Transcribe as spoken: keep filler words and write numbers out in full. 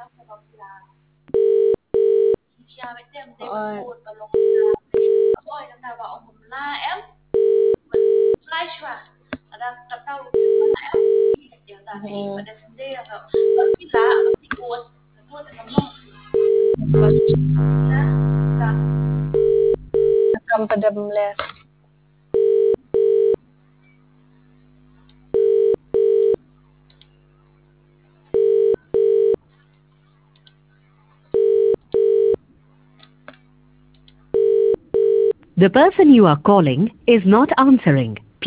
Ôi. Hmm. Akan padamler. The person you are calling is not answering.